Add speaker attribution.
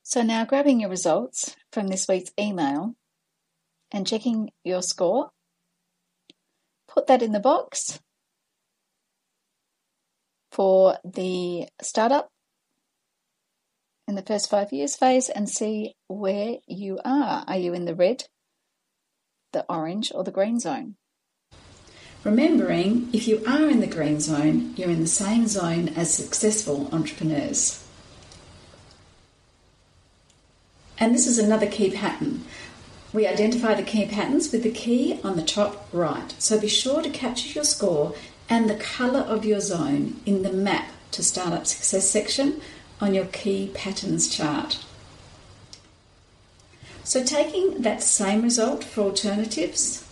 Speaker 1: So now grabbing your results from this week's email and checking your score, put that in the box for the startup in the first 5 years phase and see where you are. Are you in the red, the orange, or the green zone? Remembering, if you are in the green zone, you're in the same zone as successful entrepreneurs. And this is another key pattern. We identify the key patterns with the key on the top right. So be sure to capture your score and the colour of your zone in the map to Startup Success section on your key patterns chart. So taking that same result for alternatives,